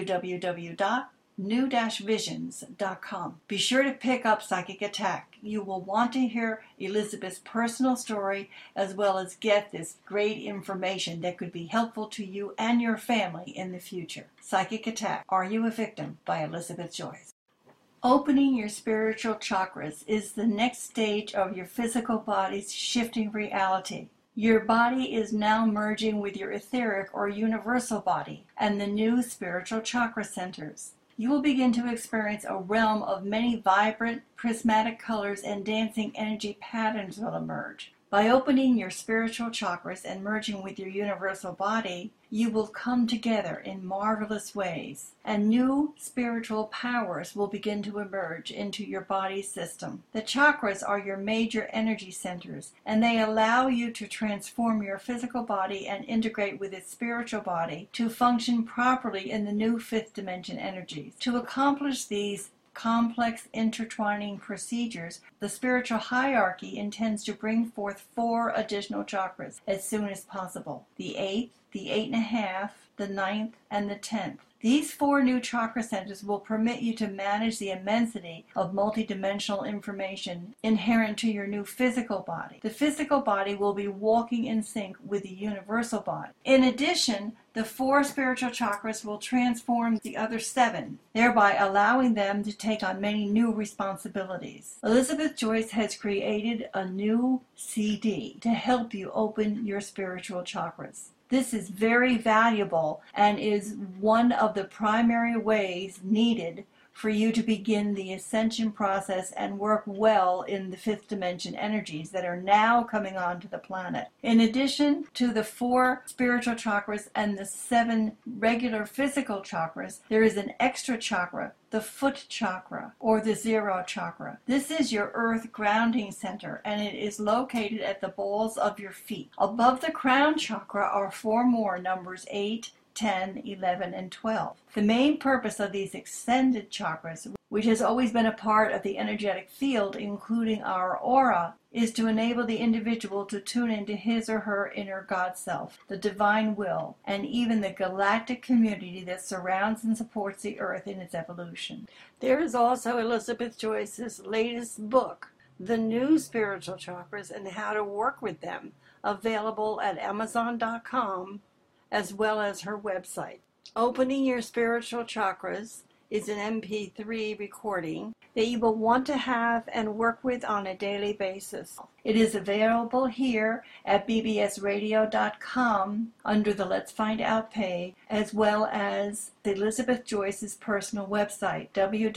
www.new-visions.com. Be sure to pick up Psychic Attack. You will want to hear Elizabeth's personal story as well as get this great information that could be helpful to you and your family in the future. Psychic Attack, Are You a Victim? By Elizabeth Joyce. Opening your spiritual chakras is the next stage of your physical body's shifting reality. Your body is now merging with your etheric or universal body and the new spiritual chakra centers. You will begin to experience a realm of many vibrant, prismatic colors, and dancing energy patterns will emerge. By opening your spiritual chakras and merging with your universal body, you will come together in marvelous ways, and new spiritual powers will begin to emerge into your body system. The chakras are your major energy centers, and they allow you to transform your physical body and integrate with its spiritual body to function properly in the new fifth dimension energies. To accomplish these complex intertwining procedures, the spiritual hierarchy intends to bring forth 4 additional chakras as soon as possible: the 8th, the 8.5, the 9th, and the 10th. These 4 new chakra centers will permit you to manage the immensity of multidimensional information inherent to your new physical body. The physical body will be walking in sync with the universal body. In addition, the 4 spiritual chakras will transform the other 7, thereby allowing them to take on many new responsibilities. Elizabeth Joyce has created a new CD to help you open your spiritual chakras. This is very valuable and is one of the primary ways needed for you to begin the ascension process and work well in the fifth dimension energies that are now coming onto the planet. In addition to the 4 spiritual chakras and the 7 regular physical chakras, there is an extra chakra, the foot chakra, or the 0 chakra. This is your earth grounding center, and it is located at the balls of your feet. Above the crown chakra are 4 more numbers: 8, 10, 11, and 12. The main purpose of these extended chakras, which has always been a part of the energetic field, including our aura, is to enable the individual to tune into his or her inner God self, the divine will, and even the galactic community that surrounds and supports the earth in its evolution. There is also Elizabeth Joyce's latest book, The New Spiritual Chakras and How to Work with Them, available at Amazon.com, as well as her website. Opening Your Spiritual Chakras is an MP3 recording that you will want to have and work with on a daily basis. It is available here at bbsradio.com under the Let's Find Out page, as well as Elizabeth Joyce's personal website,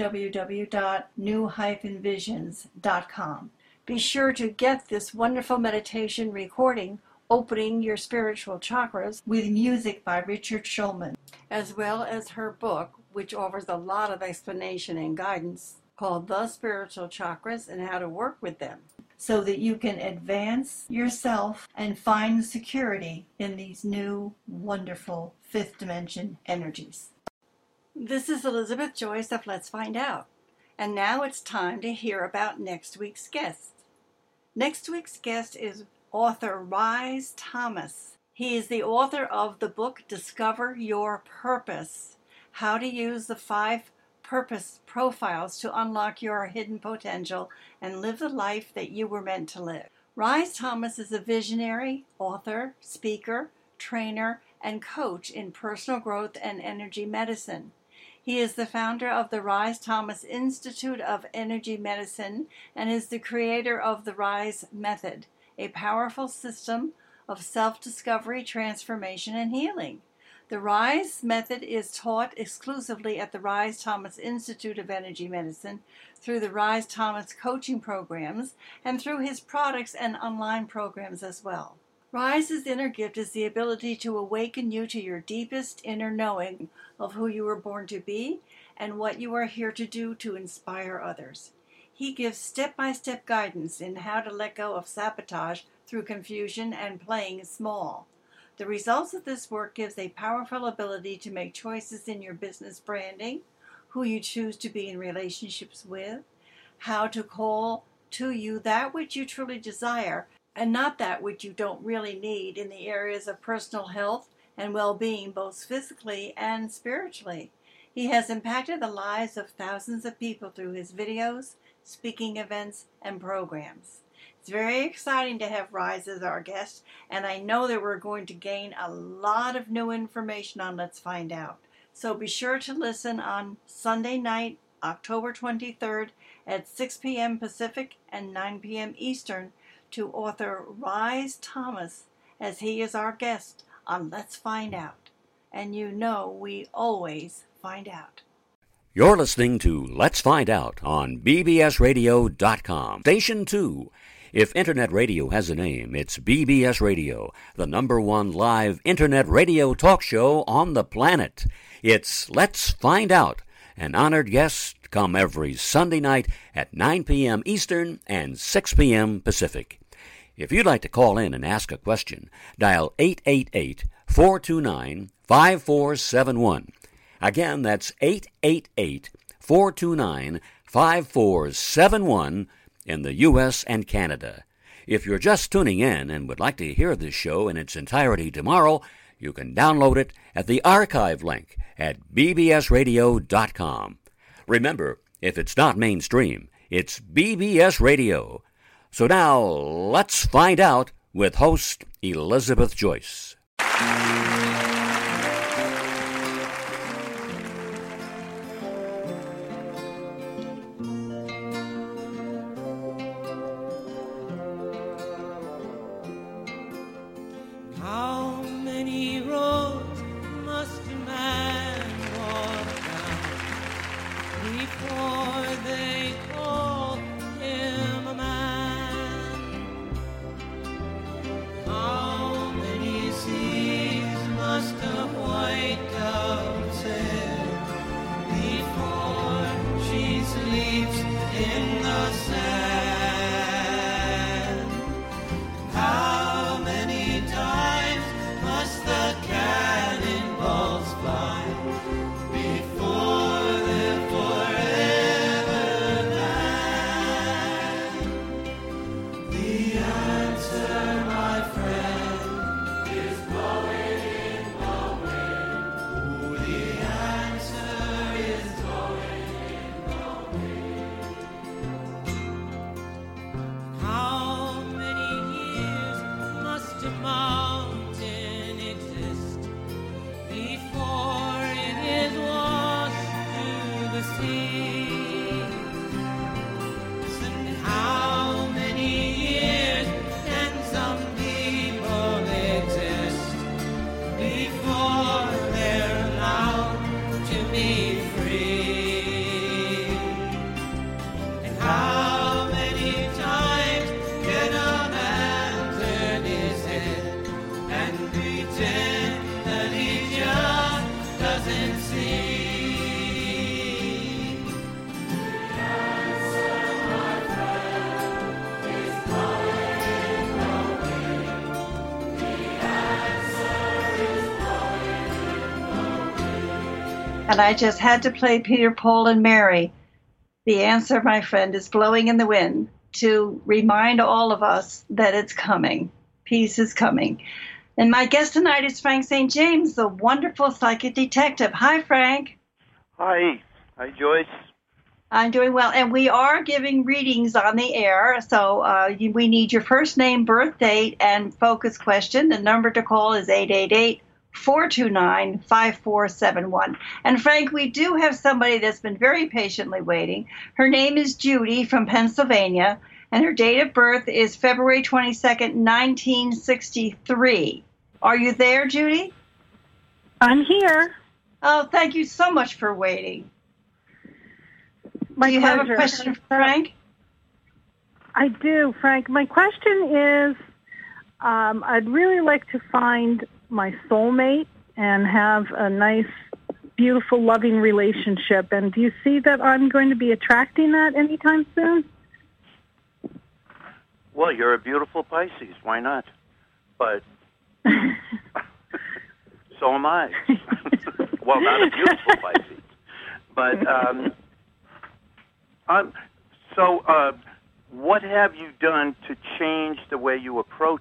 www.new-visions.com. Be sure to get this wonderful meditation recording, Opening Your Spiritual Chakras, with music by Richard Schulman, as well as her book, which offers a lot of explanation and guidance, called The Spiritual Chakras and How to Work with Them, so that you can advance yourself and find security in these new, wonderful fifth dimension energies. This is Elizabeth Joyce of Let's Find Out, and now it's time to hear about next week's guest. Next week's guest is author Rhys Thomas. He is the author of the book Discover Your Purpose: How to Use the 5 Purpose Profiles to Unlock Your Hidden Potential and Live the Life that You Were Meant to Live. Rhys Thomas is a visionary, author, speaker, trainer, and coach in personal growth and energy medicine. He is the founder of the Rhys Thomas Institute of Energy Medicine and is the creator of the Rhys Method, a powerful system of self-discovery, transformation, and healing. The Rhys Method is taught exclusively at the Rhys Thomas Institute of Energy Medicine through the Rhys Thomas coaching programs and through his products and online programs as well. Rhys's inner gift is the ability to awaken you to your deepest inner knowing of who you were born to be and what you are here to do to inspire others. He gives step-by-step guidance in how to let go of sabotage through confusion and playing small. The results of this work gives a powerful ability to make choices in your business branding, who you choose to be in relationships with, how to call to you that which you truly desire and not that which you don't really need in the areas of personal health and well-being, both physically and spiritually. He has impacted the lives of thousands of people through his videos, speaking events, and programs. It's very exciting to have Rhys as our guest, and I know that we're going to gain a lot of new information on Let's Find Out. So be sure to listen on Sunday night, October 23rd at 6 p.m. Pacific and 9 p.m. Eastern to author Rhys Thomas, as he is our guest on Let's Find Out. And you know we always find out. You're listening to Let's Find Out on bbsradio.com. Station 2. If Internet radio has a name, it's BBS Radio, the #1 live Internet radio talk show on the planet. It's Let's Find Out. An honored guest come every Sunday night at 9 p.m. Eastern and 6 p.m. Pacific. If you'd like to call in and ask a question, dial 888-429-5471. Again, that's 888-429-5471 in the U.S. and Canada. If you're just tuning in and would like to hear this show in its entirety tomorrow, you can download it at the archive link at bbsradio.com. Remember, if it's not mainstream, it's BBS Radio. So now, let's find out with host Elizabeth Joyce. How many roads must a man walk down before they call him a man? How many seas must a And I just had to play Peter, Paul, and Mary. The answer, my friend, is blowing in the wind to remind all of us that it's coming. Peace is coming. And my guest tonight is Frank St. James, the wonderful psychic detective. Hi, Frank. Hi. Hi, Joyce. I'm doing well. And we are giving readings on the air. So we need your first name, birth date, and focus question. The number to call is 888-429-5471. And Frank, we do have somebody that's been very patiently waiting. Her name is Judy from Pennsylvania, and her date of birth is February 22nd, 1963. Are you there, Judy? I'm here. Oh, thank you so much for waiting. My do you pleasure. have a question for Frank? I do, Frank. My question is, I'd really like to find my soulmate and have a nice, beautiful, loving relationship. And do you see that I'm going to be attracting that anytime soon? Well, you're a beautiful Pisces. Why not? But so am I. Well, not a beautiful Pisces. But what have you done to change the way you approach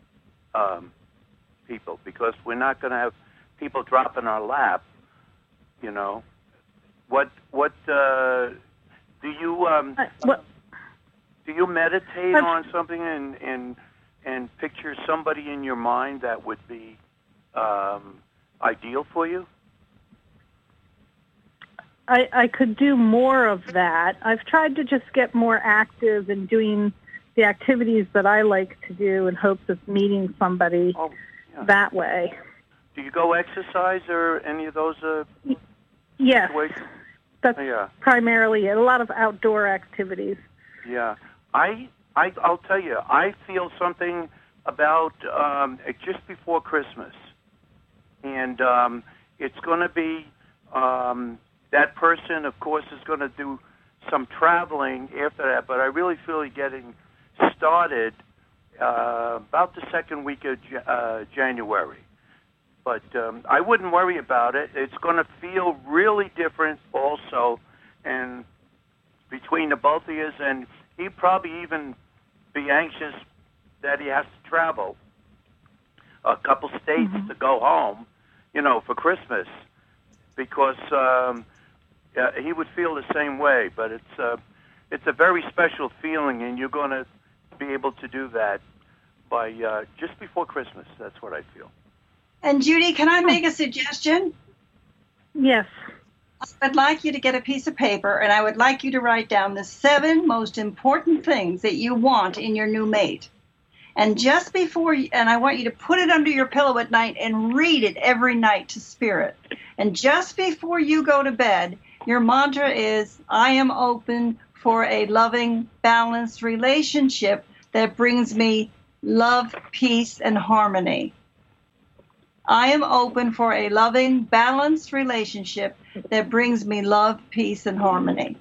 people? Because we're not going to have people drop in our lap. You know, what do you do you meditate on something and picture somebody in your mind that would be ideal for you? I could do more of that. I've tried to just get more active in doing the activities that I like to do in hopes of meeting somebody that way. Do you go exercise or any of those yes, situations? That's primarily it. A lot of outdoor activities. Yeah. I'll tell you, I feel something about just before Christmas. And it's going to be... that person, of course, is going to do some traveling after that, but I really feel getting started about the second week of January. But I wouldn't worry about it. It's going to feel really different also, and between the both of you, and he'd probably even be anxious that he has to travel a couple states to go home, for Christmas, because... he would feel the same way, but it's a very special feeling, and you're going to be able to do that by just before Christmas. That's what I feel. And Judy, can I make a suggestion? Yes. I'd like you to get a piece of paper, and I would like you to write down the 7 most important things that you want in your new mate. And just before, and I want you to put it under your pillow at night and read it every night to Spirit. And just before you go to bed, your mantra is, I am open for a loving, balanced relationship that brings me love, peace, and harmony. I am open for a loving, balanced relationship that brings me love, peace, and harmony.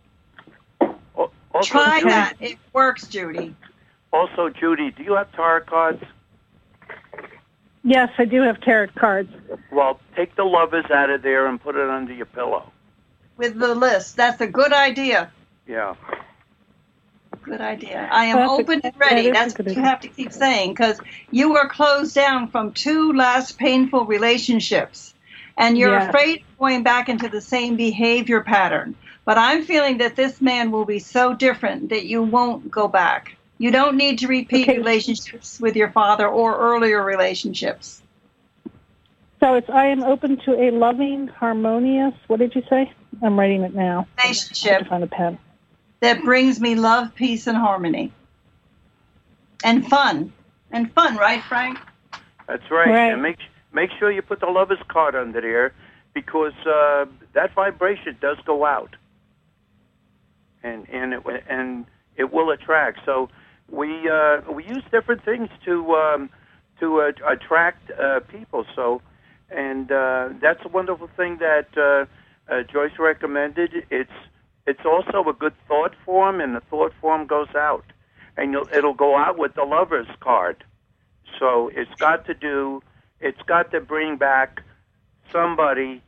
Try that. It works, Judy. Also, Judy, do you have tarot cards? Yes, I do have tarot cards. Well, take the lovers out of there and put it under your pillow. With the list. That's a good idea. Yeah. Good idea. I am open and ready. That's what you have to keep saying, because you were closed down from 2 last painful relationships, and you're afraid of going back into the same behavior pattern. But I'm feeling that this man will be so different that you won't go back. You don't need to repeat relationships with your father or earlier relationships. So it's, I am open to a loving, harmonious, what did you say? I'm writing it now. Relationship. I have to find a pen. That brings me love, peace, and harmony. And fun. And fun, right, Frank? That's right. And make sure you put the lover's card under there, because that vibration does go out. And it will attract. So we use different things to attract people. So, and that's a wonderful thing that Joyce recommended. It's also a good thought form, and the thought form goes out, and it'll go out with the lover's card. So it's got to bring back somebody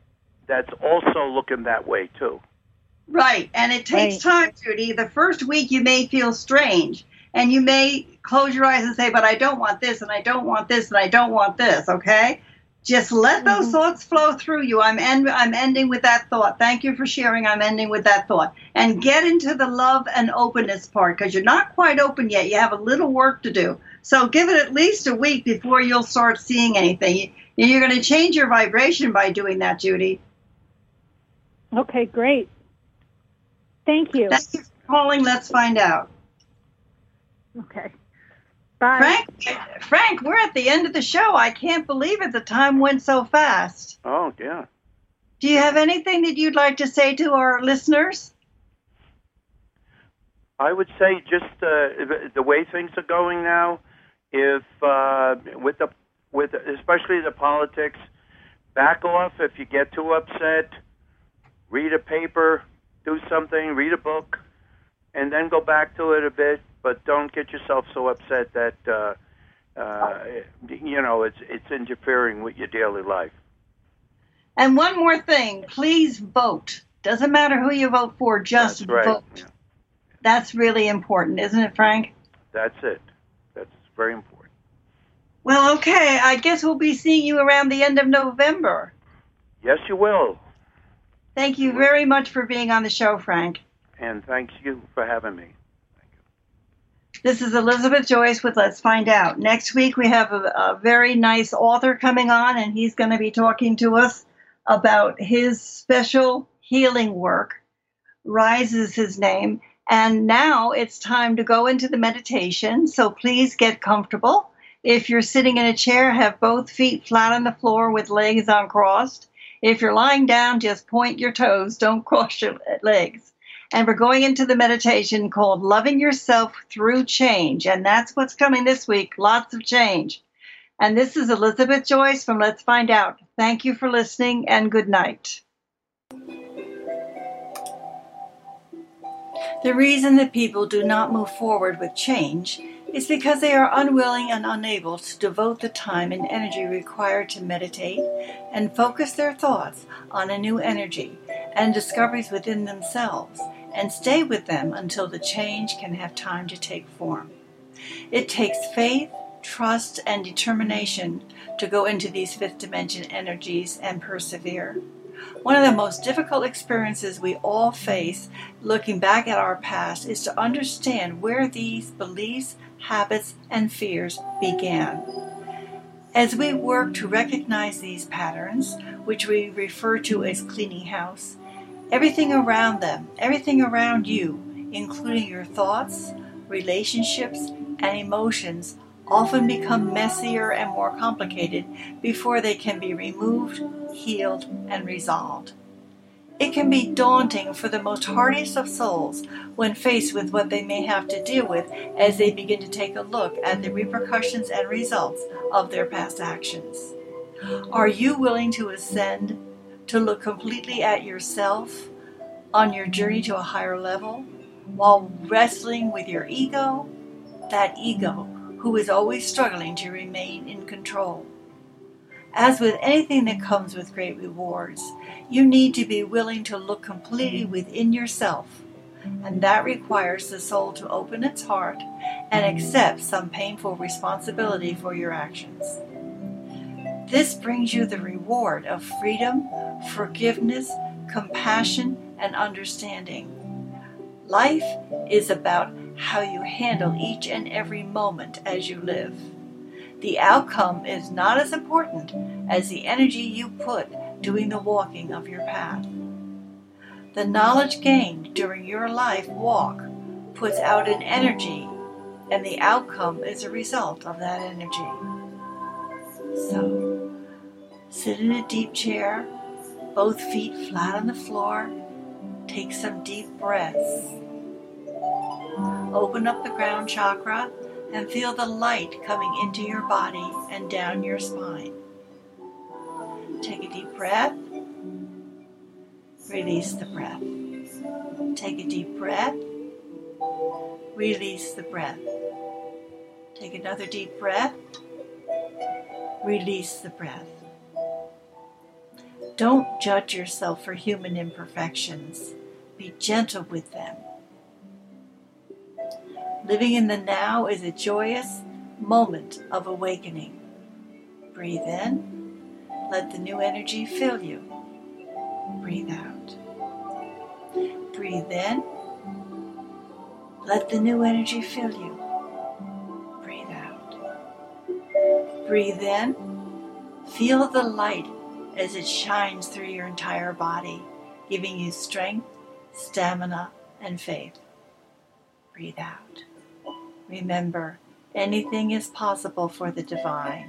that's also looking that way too. Right, and it takes time, Judy. The first week you may feel strange, and you may close your eyes and say, but I don't want this, and I don't want this, and I don't want this, okay? Just let those thoughts flow through you. I'm ending with that thought. Thank you for sharing. I'm ending with that thought. And get into the love and openness part, because you're not quite open yet. You have a little work to do. So give it at least a week before you'll start seeing anything. You're going to change your vibration by doing that, Judy. Okay, great. Thank you. Thank you for calling. Let's find out. Okay. Bye. Frank, we're at the end of the show. I can't believe it. The time went so fast. Oh, yeah. Do you have anything that you'd like to say to our listeners? I would say just the way things are going now, if with especially the politics, back off if you get too upset. Read a paper, do something, read a book, and then go back to it a bit. But don't get yourself so upset that it's interfering with your daily life. And one more thing, please vote. Doesn't matter who you vote for, just vote. Yeah. That's really important, isn't it, Frank? That's it. That's very important. Well, okay, I guess we'll be seeing you around the end of November. Yes, you will. Thank you very much for being on the show, Frank. And thanks you for having me. This is Elizabeth Joyce with Let's Find Out. Next week we have a very nice author coming on, and he's going to be talking to us about his special healing work. Rise is his name. And now it's time to go into the meditation, so please get comfortable. If you're sitting in a chair, have both feet flat on the floor with legs uncrossed. If you're lying down, just point your toes, don't cross your legs. And we're going into the meditation called Loving Yourself Through Change. And that's what's coming this week, lots of change. And this is Elizabeth Joyce from Let's Find Out. Thank you for listening, and good night. The reason that people do not move forward with change is because they are unwilling and unable to devote the time and energy required to meditate and focus their thoughts on a new energy and discoveries within themselves, and stay with them until the change can have time to take form. It takes faith, trust, and determination to go into these fifth dimension energies and persevere. One of the most difficult experiences we all face looking back at our past is to understand where these beliefs, habits, and fears began. As we work to recognize these patterns, which we refer to as cleaning house, everything around them, everything around you, including your thoughts, relationships, and emotions, often become messier and more complicated before they can be removed, healed, and resolved. It can be daunting for the most hardiest of souls when faced with what they may have to deal with as they begin to take a look at the repercussions and results of their past actions. Are you willing to ascend, to look completely at yourself on your journey to a higher level, while wrestling with your ego, that ego who is always struggling to remain in control? As with anything that comes with great rewards, you need to be willing to look completely within yourself, and that requires the soul to open its heart and accept some painful responsibility for your actions. This brings you the reward of freedom, forgiveness, compassion, and understanding. Life is about how you handle each and every moment as you live. The outcome is not as important as the energy you put doing the walking of your path. The knowledge gained during your life walk puts out an energy, and the outcome is a result of that energy. So, sit in a deep chair, both feet flat on the floor. Take some deep breaths. Open up the crown chakra and feel the light coming into your body and down your spine. Take a deep breath. Release the breath. Take a deep breath. Release the breath. Take another deep breath. Release the breath. Don't judge yourself for human imperfections. Be gentle with them. Living in the now is a joyous moment of awakening. Breathe in. Let the new energy fill you. Breathe out. Breathe in. Let the new energy fill you. Breathe out. Breathe in. Feel the light as it shines through your entire body, giving you strength, stamina, and faith. Breathe out. Remember, anything is possible for the divine.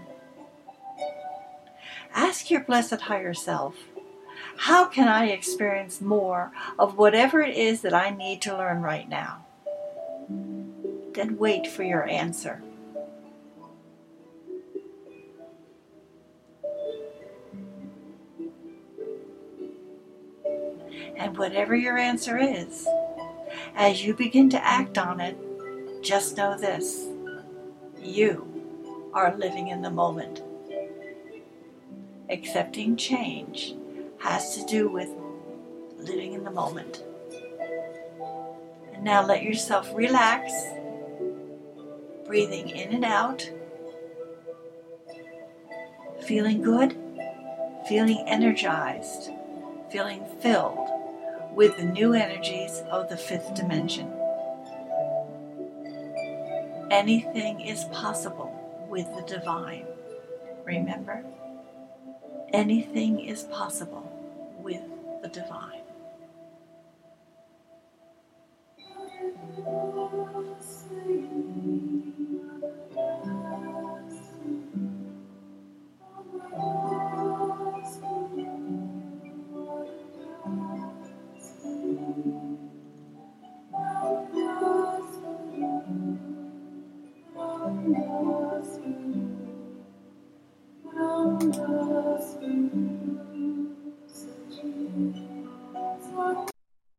Ask your blessed higher self, how can I experience more of whatever it is that I need to learn right now? Then wait for your answer. And whatever your answer is, as you begin to act on it, just know this: you are living in the moment. Accepting change has to do with living in the moment. And now let yourself relax, breathing in and out, feeling good, feeling energized, feeling filled with the new energies of the fifth dimension. Anything is possible with the divine. Remember, anything is possible with the divine.